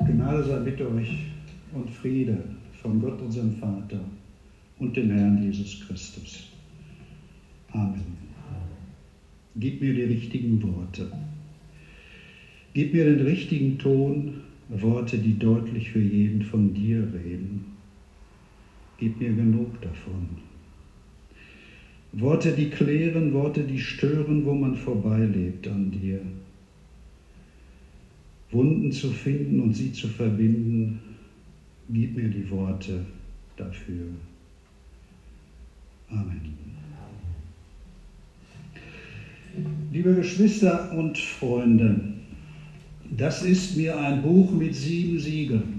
Gnade sei mit euch und Friede von Gott, unserem Vater und dem Herrn Jesus Christus. Amen. Gib mir die richtigen Worte. Gib mir den richtigen Ton, Worte, die deutlich für jeden von dir reden. Gib mir genug davon. Worte, die klären, Worte, die stören, wo man vorbeilebt an dir. Wunden zu finden und sie zu verbinden, gib mir die Worte dafür. Amen. Liebe Geschwister und Freunde, das ist mir ein Buch mit 7 Siegeln.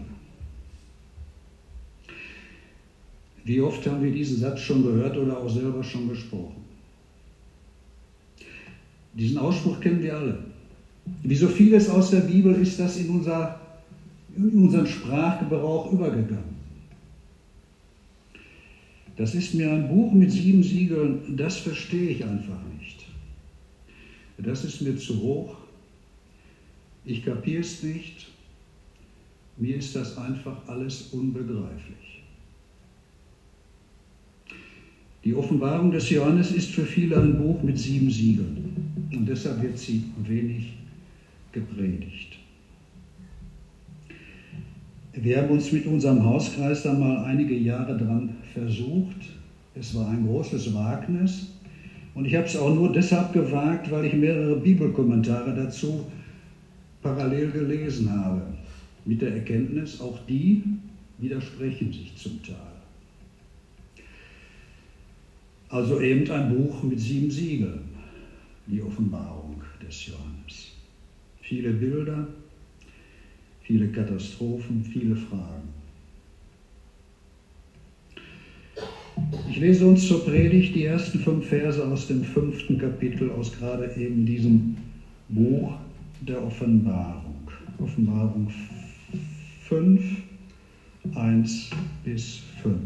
Wie oft haben wir diesen Satz schon gehört oder auch selber schon gesprochen? Diesen Ausspruch kennen wir alle. Wie so vieles aus der Bibel ist das in unseren Sprachgebrauch übergegangen. Das ist mir ein Buch mit 7 Siegeln, das verstehe ich einfach nicht. Das ist mir zu hoch. Ich kapiere es nicht. Mir ist das einfach alles unbegreiflich. Die Offenbarung des Johannes ist für viele ein Buch mit 7 Siegeln. Und deshalb wird sie wenig gepredigt. Wir haben uns mit unserem Hauskreis da mal einige Jahre dran versucht. Es war ein großes Wagnis. Und ich habe es auch nur deshalb gewagt, weil ich mehrere Bibelkommentare dazu parallel gelesen habe. Mit der Erkenntnis, auch die widersprechen sich zum Teil. Also eben ein Buch mit 7 Siegeln, die Offenbarung des Johannes. Viele Bilder, viele Katastrophen, viele Fragen. Ich lese uns zur Predigt die ersten 5 Verse aus dem 5. Kapitel, aus gerade eben diesem Buch der Offenbarung. Offenbarung 5, 1 bis 5.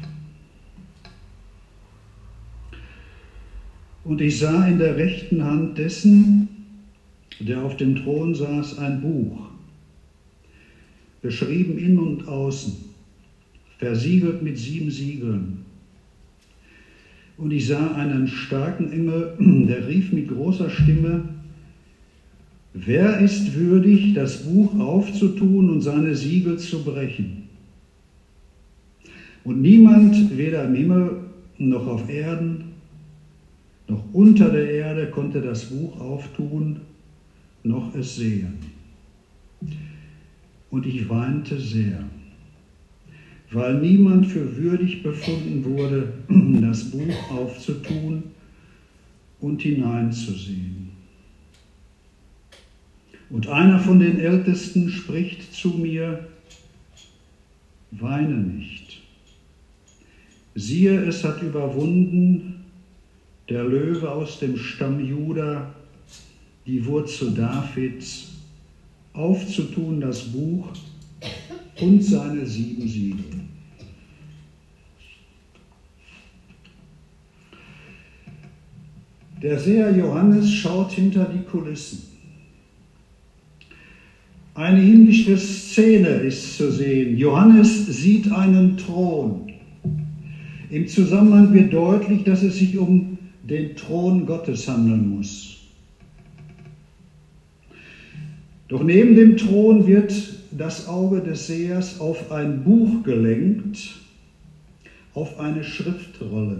Und ich sah in der rechten Hand dessen, der auf dem Thron saß, ein Buch, beschrieben innen und außen, versiegelt mit 7 Siegeln. Und ich sah einen starken Engel, der rief mit großer Stimme: Wer ist würdig, das Buch aufzutun und seine Siegel zu brechen? Und niemand, weder im Himmel noch auf Erden, noch unter der Erde, konnte das Buch auftun, noch es sehen. Und ich weinte sehr, weil niemand für würdig befunden wurde, das Buch aufzutun und hineinzusehen. Und einer von den Ältesten spricht zu mir: Weine nicht. Siehe, es hat überwunden der Löwe aus dem Stamm Juda, die Wurzel Davids, aufzutun das Buch und seine 7 Siegel. Der Seher Johannes schaut hinter die Kulissen. Eine himmlische Szene ist zu sehen. Johannes sieht einen Thron. Im Zusammenhang wird deutlich, dass es sich um den Thron Gottes handeln muss. Doch neben dem Thron wird das Auge des Sehers auf ein Buch gelenkt, auf eine Schriftrolle.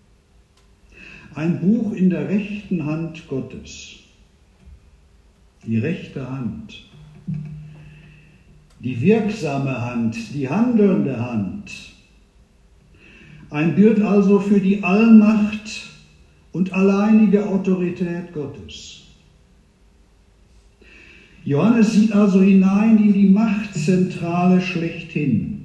Ein Buch in der rechten Hand Gottes. Die rechte Hand. Die wirksame Hand, die handelnde Hand. Ein Bild also für die Allmacht und alleinige Autorität Gottes. Johannes sieht also hinein in die Machtzentrale schlechthin.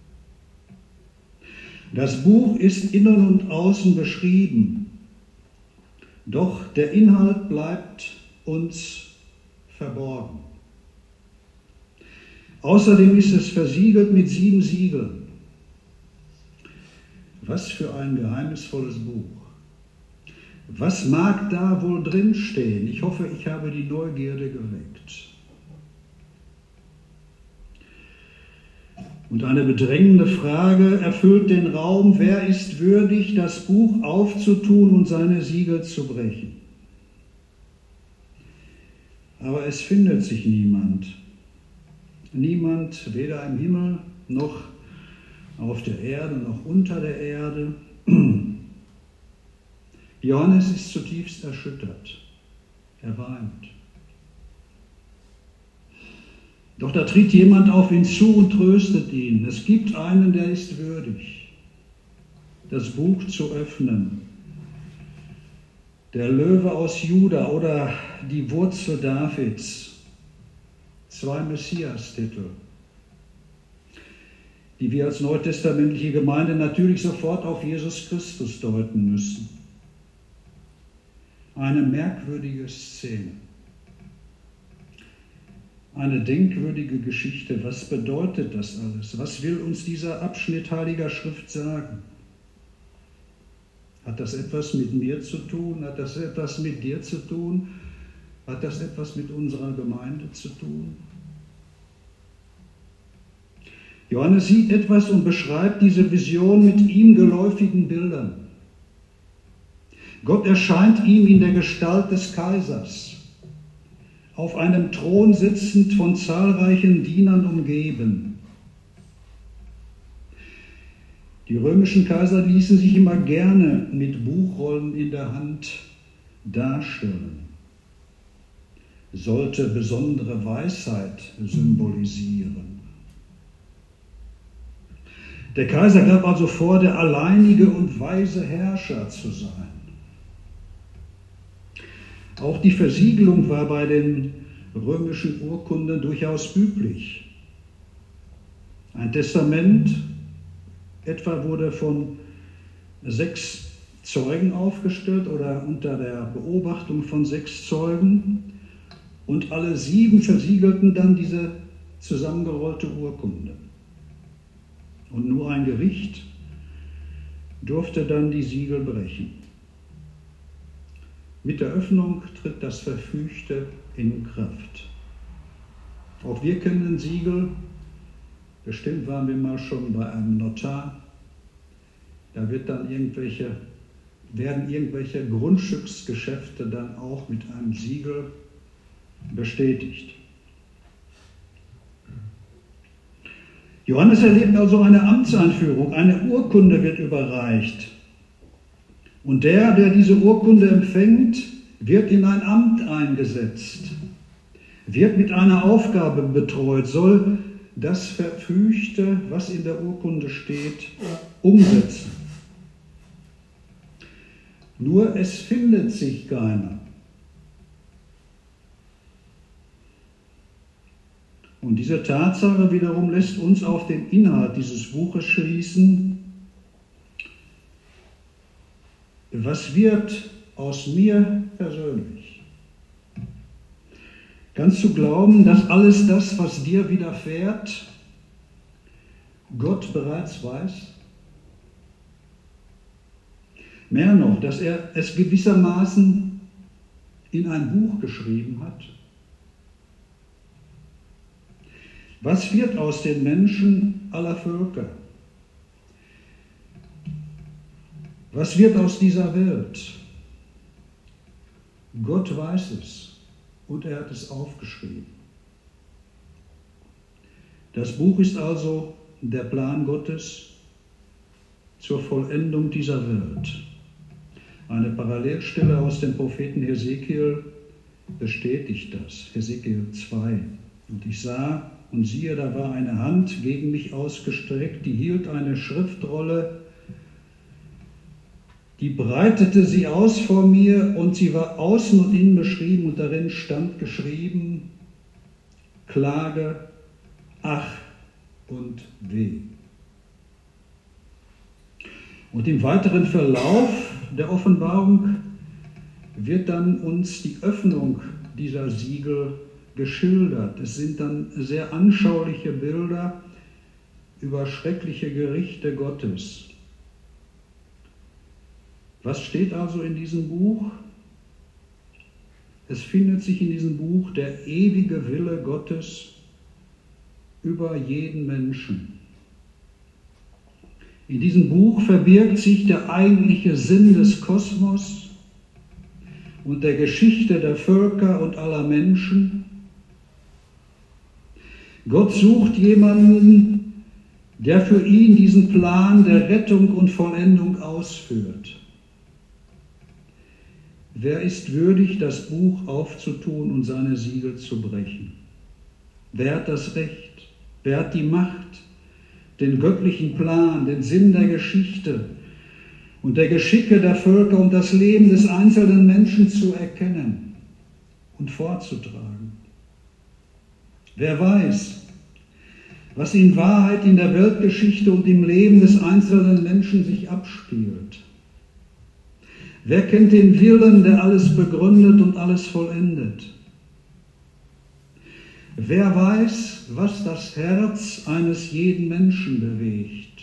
Das Buch ist innen und außen beschrieben, doch der Inhalt bleibt uns verborgen. Außerdem ist es versiegelt mit 7 Siegeln. Was für ein geheimnisvolles Buch. Was mag da wohl drinstehen? Ich hoffe, ich habe die Neugierde geweckt. Und eine bedrängende Frage erfüllt den Raum: Wer ist würdig, das Buch aufzutun und seine Siegel zu brechen? Aber es findet sich niemand. Niemand, weder im Himmel noch auf der Erde noch unter der Erde. Johannes ist zutiefst erschüttert. Er weint. Doch da tritt jemand auf ihn zu und tröstet ihn. Es gibt einen, der ist würdig, das Buch zu öffnen. Der Löwe aus Juda oder die Wurzel Davids. 2 Messias-Titel, die wir als neutestamentliche Gemeinde natürlich sofort auf Jesus Christus deuten müssen. Eine merkwürdige Szene. Eine denkwürdige Geschichte. Was bedeutet das alles? Was will uns dieser Abschnitt Heiliger Schrift sagen? Hat das etwas mit mir zu tun? Hat das etwas mit dir zu tun? Hat das etwas mit unserer Gemeinde zu tun? Johannes sieht etwas und beschreibt diese Vision mit ihm geläufigen Bildern. Gott erscheint ihm in der Gestalt des Kaisers, auf einem Thron sitzend, von zahlreichen Dienern umgeben. Die römischen Kaiser ließen sich immer gerne mit Buchrollen in der Hand darstellen. Sollte besondere Weisheit symbolisieren. Der Kaiser gab also vor, der alleinige und weise Herrscher zu sein. Auch die Versiegelung war bei den römischen Urkunden durchaus üblich. Ein Testament etwa wurde von 6 Zeugen aufgestellt oder unter der Beobachtung von 6 Zeugen, und alle 7 versiegelten dann diese zusammengerollte Urkunde. Und nur ein Gericht durfte dann die Siegel brechen. Mit der Öffnung tritt das Verfügte in Kraft. Auch wir kennen Siegel. Bestimmt waren wir mal schon bei einem Notar. Da werden irgendwelche Grundstücksgeschäfte dann auch mit einem Siegel bestätigt. Johannes erlebt also eine Amtseinführung, eine Urkunde wird überreicht. Und der diese Urkunde empfängt, wird in ein Amt eingesetzt, wird mit einer Aufgabe betreut, soll das Verfügte, was in der Urkunde steht, umsetzen. Nur es findet sich keiner. Und diese Tatsache wiederum lässt uns auf den Inhalt dieses Buches schließen. Was wird aus mir persönlich? Kannst du glauben, dass alles das, was dir widerfährt, Gott bereits weiß? Mehr noch, dass er es gewissermaßen in ein Buch geschrieben hat. Was wird aus den Menschen aller Völker? Was wird aus dieser Welt? Gott weiß es und er hat es aufgeschrieben. Das Buch ist also der Plan Gottes zur Vollendung dieser Welt. Eine Parallelstelle aus dem Propheten Hesekiel bestätigt das, Hesekiel 2. Und ich sah, und siehe, da war eine Hand gegen mich ausgestreckt, die hielt eine Schriftrolle, die breitete sie aus vor mir, und sie war außen und innen beschrieben, und darin stand geschrieben: Klage, Ach und Weh. Und im weiteren Verlauf der Offenbarung wird dann uns die Öffnung dieser Siegel geschildert. Es sind dann sehr anschauliche Bilder über schreckliche Gerichte Gottes. Was steht also in diesem Buch? Es findet sich in diesem Buch der ewige Wille Gottes über jeden Menschen. In diesem Buch verbirgt sich der eigentliche Sinn des Kosmos und der Geschichte der Völker und aller Menschen. Gott sucht jemanden, der für ihn diesen Plan der Rettung und Vollendung ausführt. Wer ist würdig, das Buch aufzutun und seine Siegel zu brechen? Wer hat das Recht? Wer hat die Macht, den göttlichen Plan, den Sinn der Geschichte und der Geschicke der Völker und das Leben des einzelnen Menschen zu erkennen und vorzutragen? Wer weiß, was in Wahrheit in der Weltgeschichte und im Leben des einzelnen Menschen sich abspielt? Wer kennt den Willen, der alles begründet und alles vollendet? Wer weiß, was das Herz eines jeden Menschen bewegt?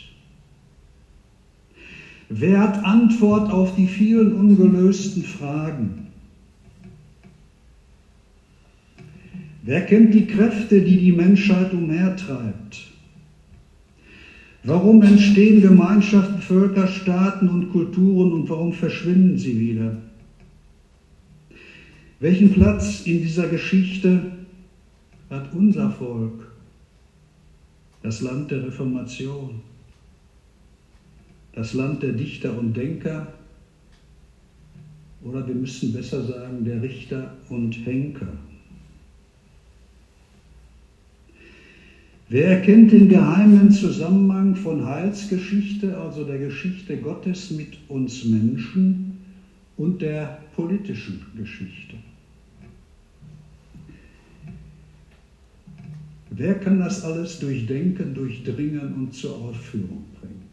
Wer hat Antwort auf die vielen ungelösten Fragen? Wer kennt die Kräfte, die die Menschheit umhertreibt? Warum entstehen Gemeinschaften, Völker, Staaten und Kulturen und warum verschwinden sie wieder? Welchen Platz in dieser Geschichte hat unser Volk, das Land der Reformation, das Land der Dichter und Denker oder wir müssen besser sagen, der Richter und Henker? Wer erkennt den geheimen Zusammenhang von Heilsgeschichte, also der Geschichte Gottes mit uns Menschen und der politischen Geschichte? Wer kann das alles durchdenken, durchdringen und zur Ausführung bringen?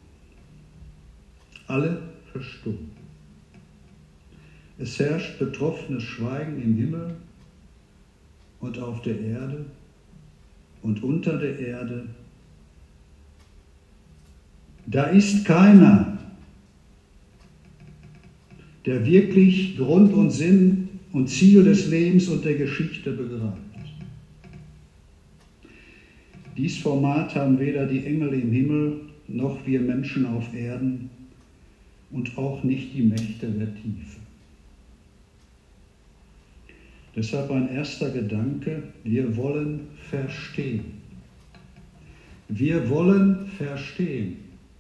Alle verstummen. Es herrscht betroffenes Schweigen im Himmel und auf der Erde und unter der Erde. Da ist keiner, der wirklich Grund und Sinn und Ziel des Lebens und der Geschichte begreift. Dies Format haben weder die Engel im Himmel noch wir Menschen auf Erden und auch nicht die Mächte der Tiefe. Deshalb ein erster Gedanke: Wir wollen verstehen. Wir wollen verstehen.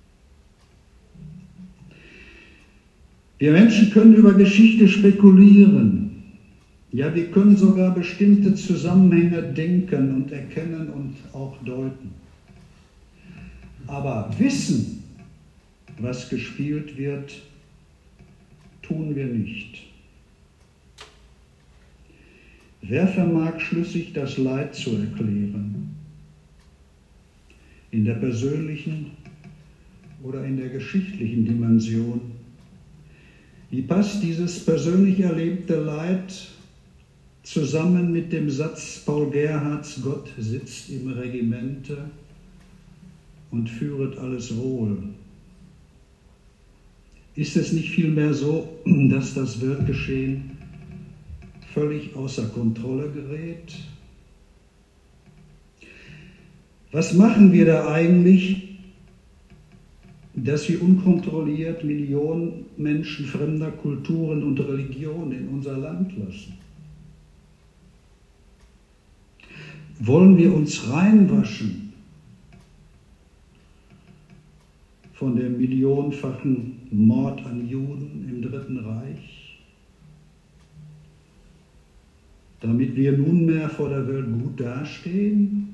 Wir Menschen können über Geschichte spekulieren. Ja, wir können sogar bestimmte Zusammenhänge denken und erkennen und auch deuten. Aber wissen, was gespielt wird, tun wir nicht. Wer vermag schlüssig das Leid zu erklären? In der persönlichen oder in der geschichtlichen Dimension? Wie passt dieses persönlich erlebte Leid zusammen mit dem Satz Paul Gerhards: Gott sitzt im Regimente und führet alles wohl? Ist es nicht vielmehr so, dass das Weltgeschehen völlig außer Kontrolle gerät? Was machen wir da eigentlich, dass wir unkontrolliert Millionen Menschen fremder Kulturen und Religionen in unser Land lassen? Wollen wir uns reinwaschen von dem millionenfachen Mord an Juden im Dritten Reich, damit wir nunmehr vor der Welt gut dastehen?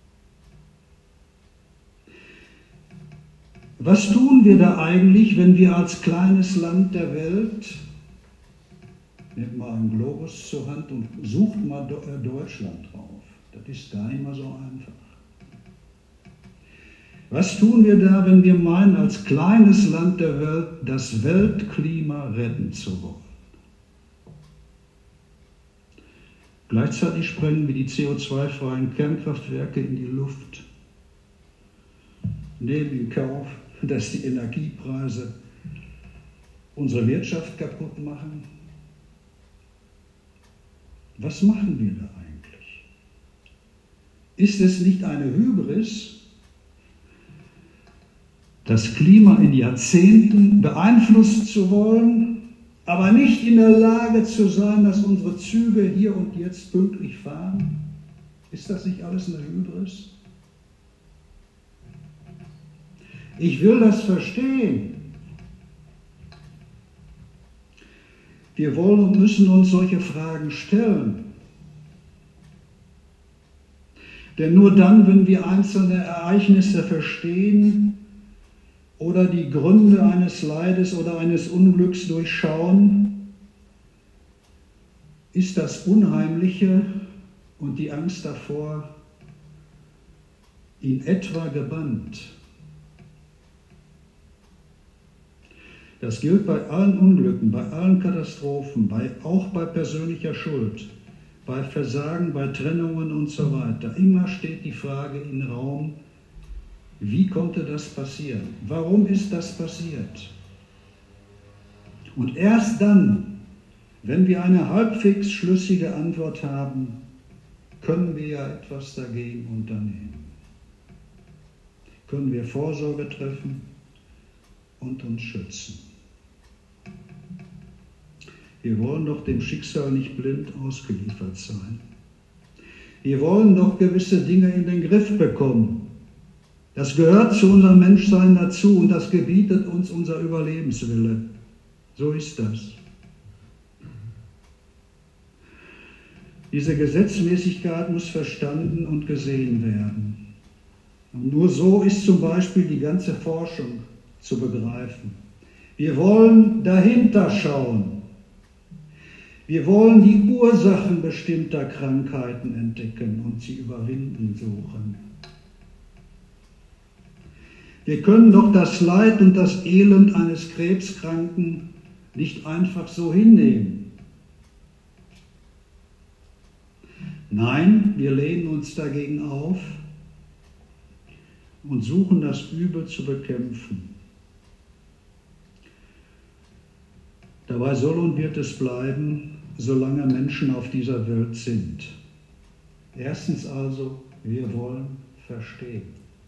Was tun wir da eigentlich, wenn wir als kleines Land der Welt, nehmt mal einen Globus zur Hand und sucht mal Deutschland drauf, das ist gar nicht mal so einfach. Was tun wir da, wenn wir meinen, als kleines Land der Welt das Weltklima retten zu wollen? Gleichzeitig sprengen wir die CO2-freien Kernkraftwerke in die Luft, nehmen in Kauf, dass die Energiepreise unsere Wirtschaft kaputt machen. Was machen wir da eigentlich? Ist es nicht eine Hybris, das Klima in Jahrzehnten beeinflussen zu wollen, aber nicht in der Lage zu sein, dass unsere Züge hier und jetzt pünktlich fahren? Ist das nicht alles eine Hybris? Ich will das verstehen. Wir wollen und müssen uns solche Fragen stellen. Denn nur dann, wenn wir einzelne Ereignisse verstehen oder die Gründe eines Leides oder eines Unglücks durchschauen, ist das Unheimliche und die Angst davor in etwa gebannt. Das gilt bei allen Unglücken, bei allen Katastrophen, auch bei persönlicher Schuld, bei Versagen, bei Trennungen und so weiter. Immer steht die Frage im Raum, wie konnte das passieren? Warum ist das passiert? Und erst dann, wenn wir eine halbwegs schlüssige Antwort haben, können wir ja etwas dagegen unternehmen. Können wir Vorsorge treffen und uns schützen. Wir wollen doch dem Schicksal nicht blind ausgeliefert sein. Wir wollen doch gewisse Dinge in den Griff bekommen. Das gehört zu unserem Menschsein dazu und das gebietet uns unser Überlebenswille. So ist das. Diese Gesetzmäßigkeit muss verstanden und gesehen werden. Und nur so ist zum Beispiel die ganze Forschung zu begreifen. Wir wollen dahinter schauen. Wir wollen die Ursachen bestimmter Krankheiten entdecken und sie überwinden suchen. Wir können doch das Leid und das Elend eines Krebskranken nicht einfach so hinnehmen. Nein, wir lehnen uns dagegen auf und suchen das Übel zu bekämpfen. Dabei soll und wird es bleiben, solange Menschen auf dieser Welt sind. Erstens also, wir wollen verstehen.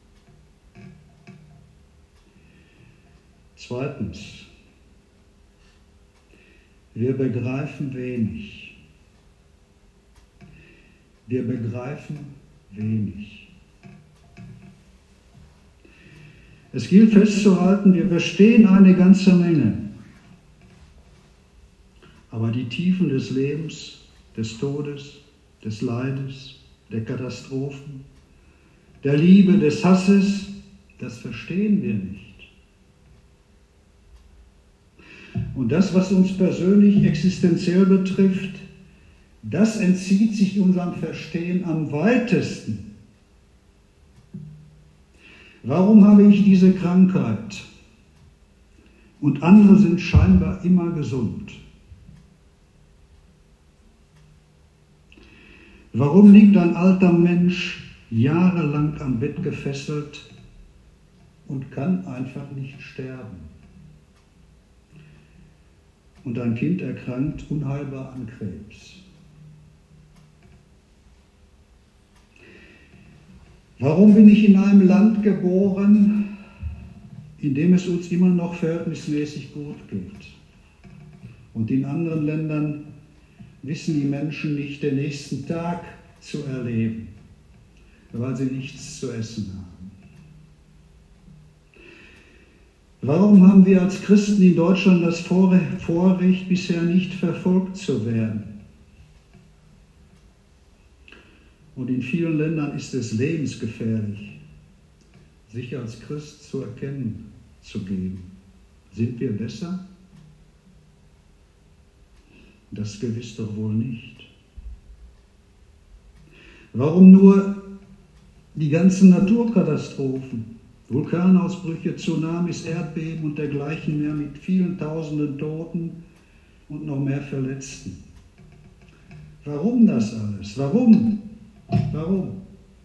Zweitens, wir begreifen wenig. Wir begreifen wenig. Es gilt festzuhalten, wir verstehen eine ganze Menge. Aber die Tiefen des Lebens, des Todes, des Leides, der Katastrophen, der Liebe, des Hasses, das verstehen wir nicht. Und das, was uns persönlich existenziell betrifft, das entzieht sich unserem Verstehen am weitesten. Warum habe ich diese Krankheit? Und andere sind scheinbar immer gesund. Warum liegt ein alter Mensch jahrelang am Bett gefesselt und kann einfach nicht sterben? Und ein Kind erkrankt unheilbar an Krebs. Warum bin ich in einem Land geboren, in dem es uns immer noch verhältnismäßig gut geht? Und in anderen Ländern wissen die Menschen nicht, den nächsten Tag zu erleben, weil sie nichts zu essen haben. Warum haben wir als Christen in Deutschland das Vorrecht, bisher nicht verfolgt zu werden? Und in vielen Ländern ist es lebensgefährlich, sich als Christ zu erkennen zu geben. Sind wir besser? Das gewiss doch wohl nicht. Warum nur die ganzen Naturkatastrophen, Vulkanausbrüche, Tsunamis, Erdbeben und dergleichen mehr mit vielen tausenden Toten und noch mehr Verletzten? Warum das alles? Warum? Warum?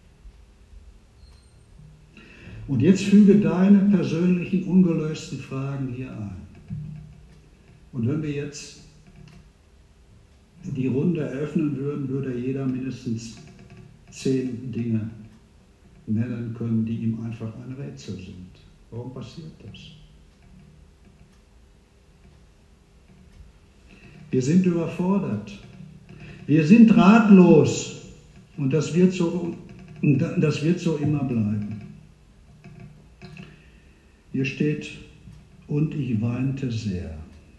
Und jetzt füge deine persönlichen ungelösten Fragen hier ein. Und wenn wir jetzt die Runde eröffnen würden, würde jeder mindestens 10 Dinge nennen können, die ihm einfach ein Rätsel sind. Warum passiert das? Wir sind überfordert. Wir sind ratlos. Und das wird so immer bleiben. Hier steht, und ich weinte sehr.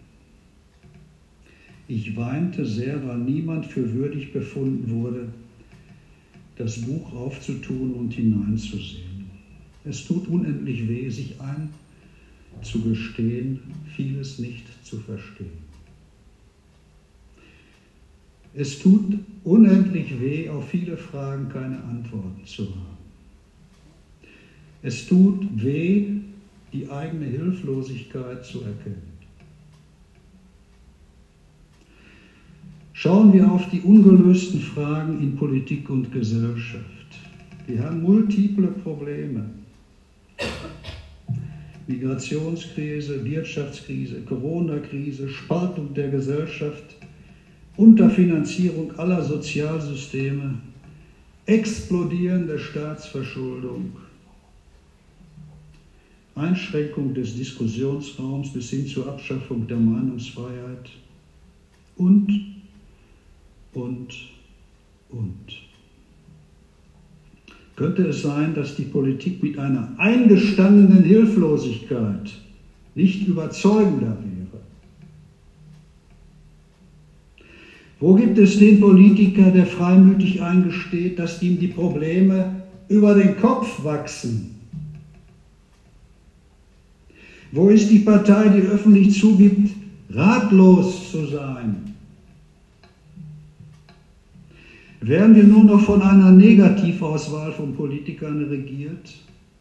Ich weinte sehr, weil niemand für würdig befunden wurde, das Buch aufzutun und hineinzusehen. Es tut unendlich weh, sich einzugestehen, vieles nicht zu verstehen. Es tut unendlich weh, auf viele Fragen keine Antworten zu haben. Es tut weh, die eigene Hilflosigkeit zu erkennen. Schauen wir auf die ungelösten Fragen in Politik und Gesellschaft. Wir haben multiple Probleme. Migrationskrise, Wirtschaftskrise, Corona-Krise, Spaltung der Gesellschaft, Unterfinanzierung aller Sozialsysteme, explodierende Staatsverschuldung, Einschränkung des Diskussionsraums bis hin zur Abschaffung der Meinungsfreiheit und. Könnte es sein, dass die Politik mit einer eingestandenen Hilflosigkeit nicht überzeugender wäre? Wo gibt es den Politiker, der freimütig eingesteht, dass ihm die Probleme über den Kopf wachsen? Wo ist die Partei, die öffentlich zugibt, ratlos zu sein? Werden wir nur noch von einer Negativauswahl von Politikern regiert,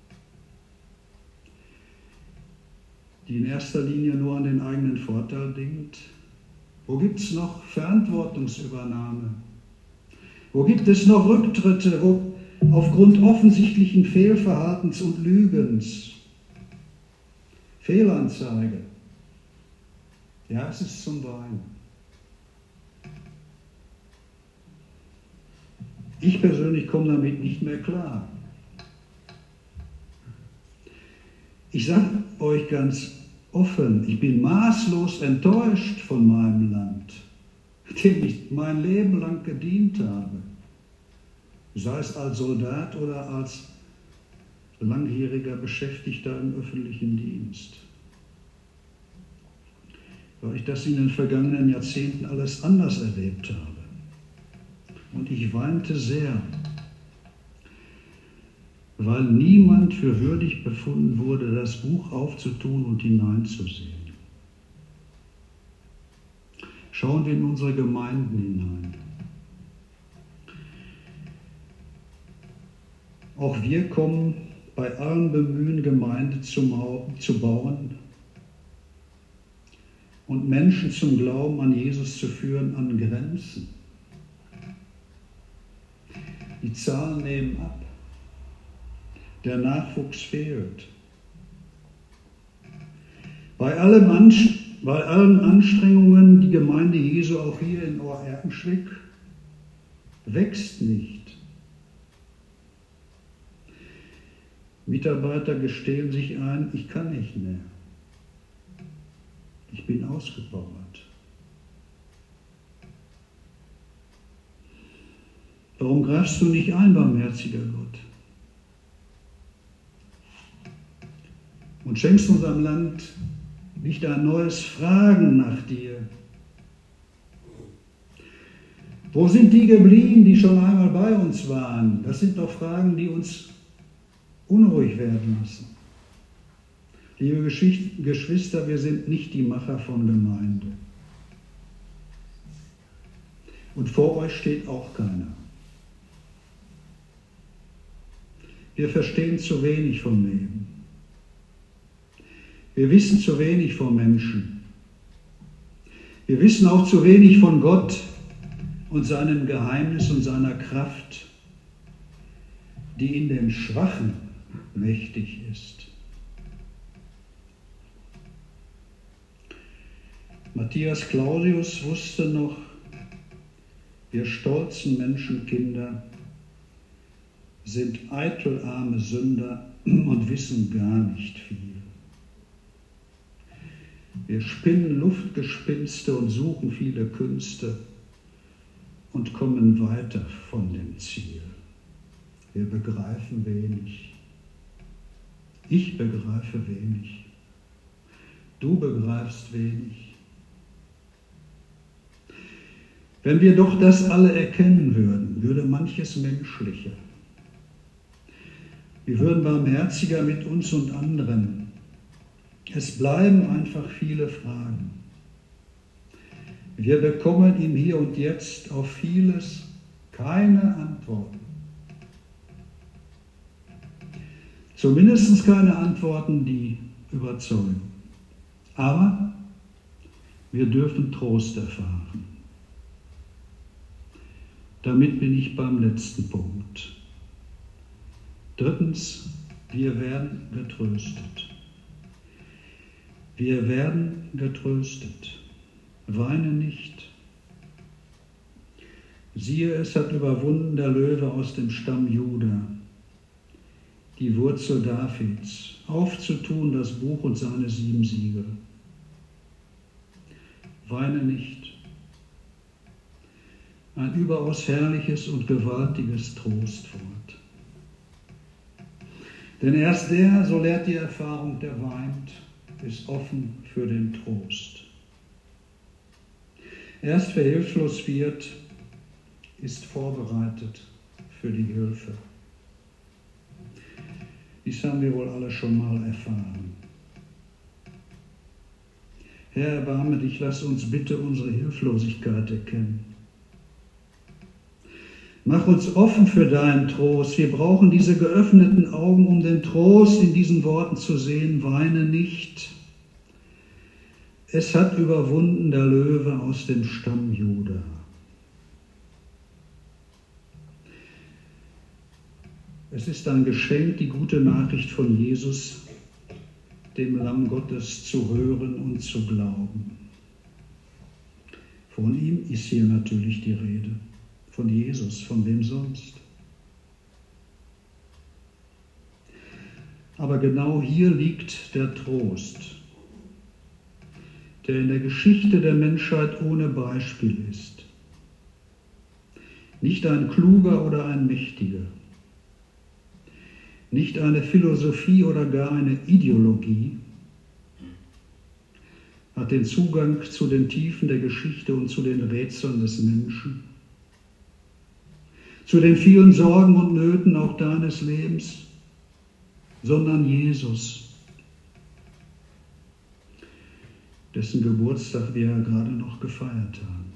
die in erster Linie nur an den eigenen Vorteil denkt? Wo gibt es noch Verantwortungsübernahme? Wo gibt es noch Rücktritte aufgrund offensichtlichen Fehlverhaltens und Lügens? Fehlanzeige. Ja, es ist zum Weinen. Ich persönlich komme damit nicht mehr klar. Ich sage euch ganz offen, ich bin maßlos enttäuscht von meinem Land, dem ich mein Leben lang gedient habe, sei es als Soldat oder als langjähriger Beschäftigter im öffentlichen Dienst. Weil ich das in den vergangenen Jahrzehnten alles anders erlebt habe. Und ich weinte sehr, weil niemand für würdig befunden wurde, das Buch aufzutun und hineinzusehen. Schauen wir in unsere Gemeinden hinein. Auch wir kommen bei allem Bemühen, Gemeinde zu bauen und Menschen zum Glauben an Jesus zu führen, an Grenzen. Die Zahlen nehmen ab. Der Nachwuchs fehlt. Bei allen Anstrengungen, die Gemeinde Jesu auch hier in Ohr-Erkenschwick wächst nicht. Mitarbeiter gestehen sich ein, ich kann nicht mehr. Ich bin ausgepowert. Warum greifst du nicht ein, barmherziger Gott? Und schenkst unserem Land nicht ein neues Fragen nach dir? Wo sind die geblieben, die schon einmal bei uns waren? Das sind doch Fragen, die uns unruhig werden lassen. Liebe Geschwister, wir sind nicht die Macher von Gemeinde. Und vor euch steht auch keiner. Wir verstehen zu wenig vom Leben. Wir wissen zu wenig von Menschen. Wir wissen auch zu wenig von Gott und seinem Geheimnis und seiner Kraft, die in dem Schwachen mächtig ist. Matthias Claudius wusste noch, wir stolzen Menschenkinder sind eitelarme Sünder und wissen gar nicht viel. Wir spinnen Luftgespinste und suchen viele Künste und kommen weiter von dem Ziel. Wir begreifen wenig. Ich begreife wenig. Du begreifst wenig. Wenn wir doch das alle erkennen würden, würde manches menschlicher. Wir würden barmherziger mit uns und anderen. Es bleiben einfach viele Fragen. Wir bekommen im Hier und Jetzt auf vieles keine Antworten. Zumindest keine Antworten, die überzeugen. Aber wir dürfen Trost erfahren. Damit bin ich beim letzten Punkt. Drittens, wir werden getröstet. Wir werden getröstet. Weine nicht. Siehe, es hat überwunden der Löwe aus dem Stamm Juda, die Wurzel Davids, aufzutun das Buch und seine 7 Siegel. Weine nicht. Ein überaus herrliches und gewaltiges Trostwort. Denn erst der, so lehrt die Erfahrung, der weint, ist offen für den Trost. Erst wer hilflos wird, ist vorbereitet für die Hilfe. Dies haben wir wohl alle schon mal erfahren. Herr, erbarme dich, lass uns bitte unsere Hilflosigkeit erkennen. Mach uns offen für deinen Trost. Wir brauchen diese geöffneten Augen, um den Trost in diesen Worten zu sehen. Weine nicht. Es hat überwunden der Löwe aus dem Stamm Juda. Es ist ein Geschenk, die gute Nachricht von Jesus, dem Lamm Gottes, zu hören und zu glauben. Von ihm ist hier natürlich die Rede. Von Jesus, von wem sonst? Aber genau hier liegt der Trost, der in der Geschichte der Menschheit ohne Beispiel ist. Nicht ein Kluger oder ein Mächtiger, nicht eine Philosophie oder gar eine Ideologie hat den Zugang zu den Tiefen der Geschichte und zu den Rätseln des Menschen, zu den vielen Sorgen und Nöten auch deines Lebens, sondern Jesus, dessen Geburtstag wir ja gerade noch gefeiert haben.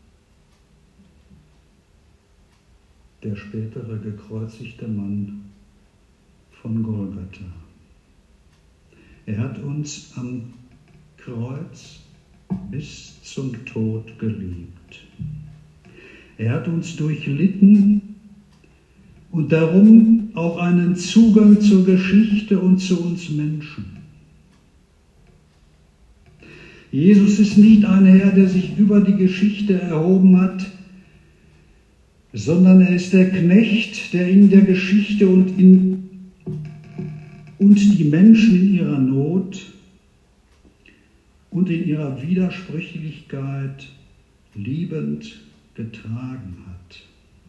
Der spätere gekreuzigte Mann von Golgatha. Er hat uns am Kreuz bis zum Tod geliebt. Er hat uns durchlitten und darum auch einen Zugang zur Geschichte und zu uns Menschen. Jesus ist nicht ein Herr, der sich über die Geschichte erhoben hat, sondern er ist der Knecht, der in der Geschichte und die Menschen in ihrer Not und in ihrer Widersprüchlichkeit liebend getragen hat.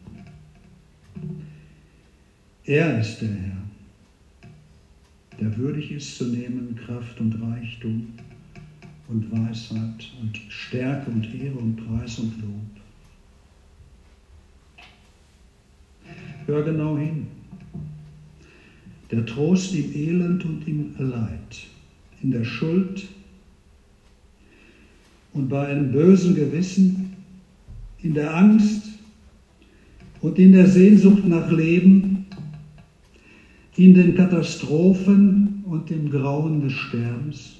Er ist der Herr, der würdig ist zu nehmen Kraft und Reichtum und Weisheit und Stärke und Ehre und Preis und Lob. Hör genau hin. Der Trost im Elend und im Leid, in der Schuld und bei einem bösen Gewissen, in der Angst und in der Sehnsucht nach Leben, in den Katastrophen und dem Grauen des Sterbens,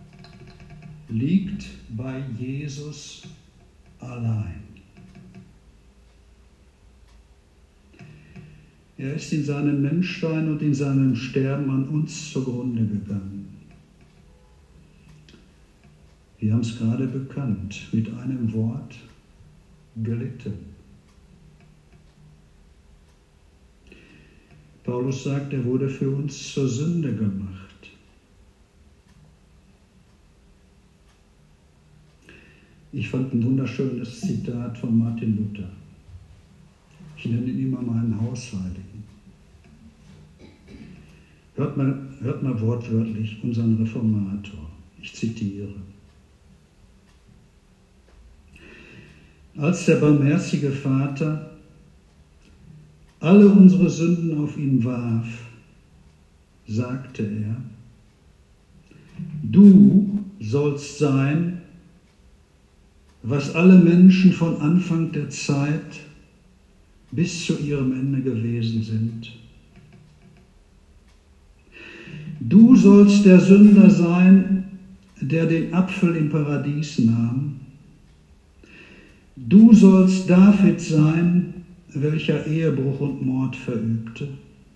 liegt bei Jesus allein. Er ist in seinem Menschsein und in seinem Sterben an uns zugrunde gegangen. Wir haben es gerade bekannt, mit einem Wort: gelitten. Paulus sagt, er wurde für uns zur Sünde gemacht. Ich fand ein wunderschönes Zitat von Martin Luther. Ich nenne ihn immer meinen Hausheiligen. Hört mal wortwörtlich unseren Reformator. Ich zitiere. Als der barmherzige Vater alle unsere Sünden auf ihn warf, sagte er, du sollst sein, was alle Menschen von Anfang der Zeit bis zu ihrem Ende gewesen sind. Du sollst der Sünder sein, der den Apfel im Paradies nahm. Du sollst David sein, welcher Ehebruch und Mord verübte.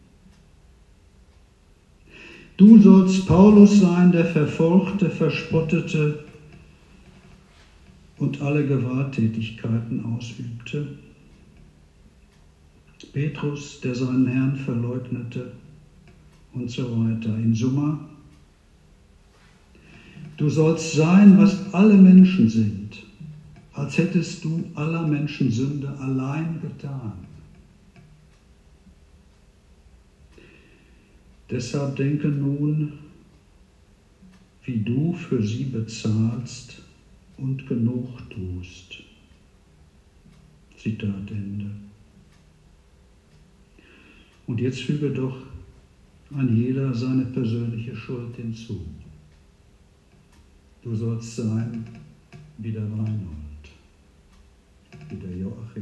Du sollst Paulus sein, der verfolgte, verspottete und alle Gewalttätigkeiten ausübte. Petrus, der seinen Herrn verleugnete und so weiter. In Summa, du sollst sein, was alle Menschen sind, als hättest du aller Menschen Sünde allein getan. Deshalb denke nun, wie du für sie bezahlst und genug tust. Zitat Ende. Und jetzt füge doch an jeder seine persönliche Schuld hinzu. Du sollst sein wie der Reinhold, wie der Joachim.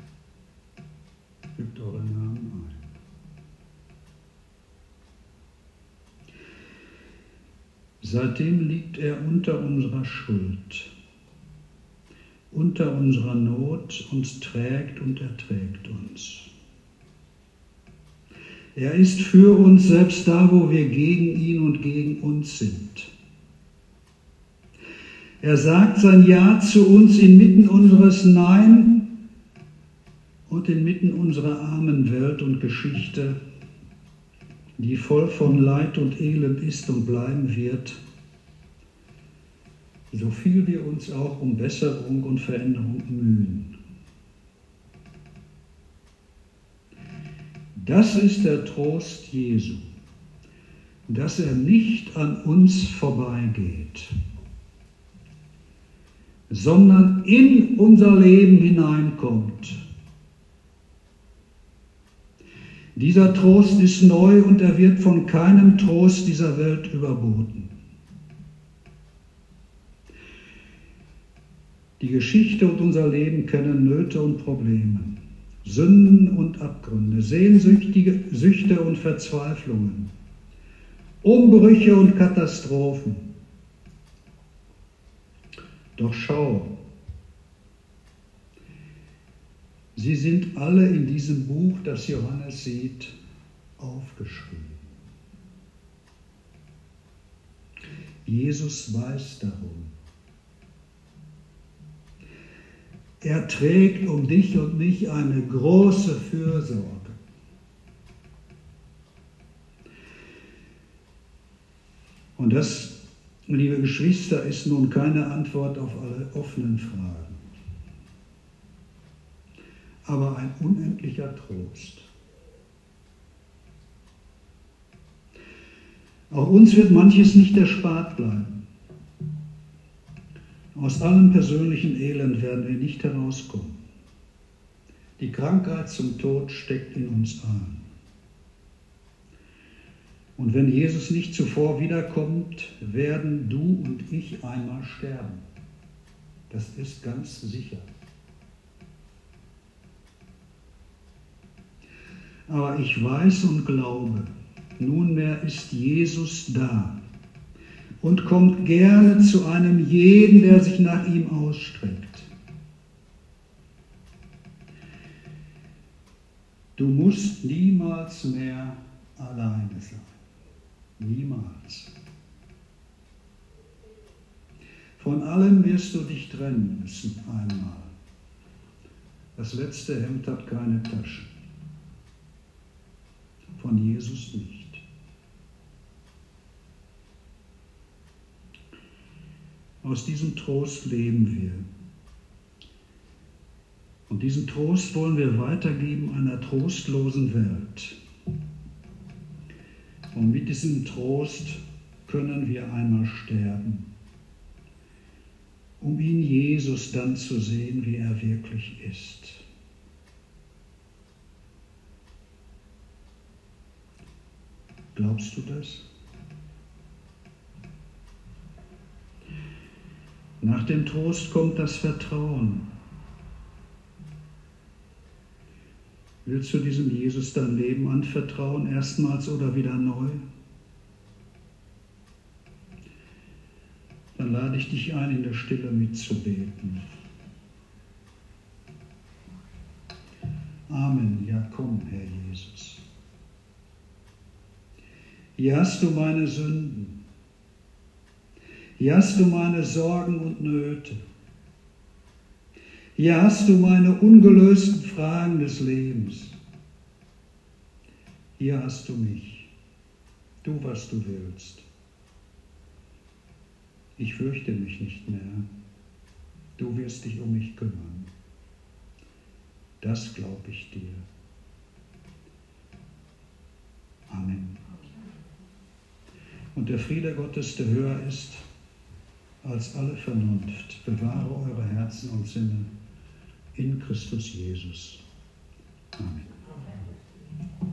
Fügt euren Namen ein. Seitdem liegt er unter unserer Schuld, unter unserer Not und trägt und erträgt uns. Er ist für uns selbst da, wo wir gegen ihn und gegen uns sind. Er sagt sein Ja zu uns inmitten unseres Nein und inmitten unserer armen Welt und Geschichte, die voll von Leid und Elend ist und bleiben wird, so viel wir uns auch um Besserung und Veränderung bemühen. Das ist der Trost Jesu, dass er nicht an uns vorbeigeht, sondern in unser Leben hineinkommt. Dieser Trost ist neu und er wird von keinem Trost dieser Welt überboten. Die Geschichte und unser Leben kennen Nöte und Probleme, Sünden und Abgründe, Sehnsüchte und Verzweiflungen, Umbrüche und Katastrophen. Doch schau, sie sind alle in diesem Buch, das Johannes sieht, aufgeschrieben. Jesus weiß darum. Er trägt um dich und mich eine große Fürsorge. Und das, liebe Geschwister, ist nun keine Antwort auf alle offenen Fragen, aber ein unendlicher Trost. Auch uns wird manches nicht erspart bleiben. Aus allem persönlichen Elend werden wir nicht herauskommen. Die Krankheit zum Tod steckt in uns allen. Und wenn Jesus nicht zuvor wiederkommt, werden du und ich einmal sterben. Das ist ganz sicher. Aber ich weiß und glaube, nunmehr ist Jesus da und kommt gerne zu einem jeden, der sich nach ihm ausstreckt. Du musst niemals mehr alleine sein. Niemals. Von allem wirst du dich trennen müssen einmal. Das letzte Hemd hat keine Taschen. Von von Jesus nicht. Aus diesem Trost leben wir. Und diesen Trost wollen wir weitergeben einer trostlosen Welt. Und mit diesem Trost können wir einmal sterben, um ihn Jesus dann zu sehen, wie er wirklich ist. Glaubst du das? Nach dem Trost kommt das Vertrauen. Willst du diesem Jesus dein Leben anvertrauen, erstmals oder wieder neu? Dann lade ich dich ein, in der Stille mitzubeten. Amen. Ja, komm, Herr Jesus. Hier hast du meine Sünden. Hier hast du meine Sorgen und Nöte. Hier hast du meine ungelösten Fragen des Lebens. Hier hast du mich. Tu, was du willst. Ich fürchte mich nicht mehr. Du wirst dich um mich kümmern. Das glaube ich dir. Amen. Und der Friede Gottes, der höher ist als alle Vernunft, bewahre eure Herzen und Sinne in Christus Jesus. Amen.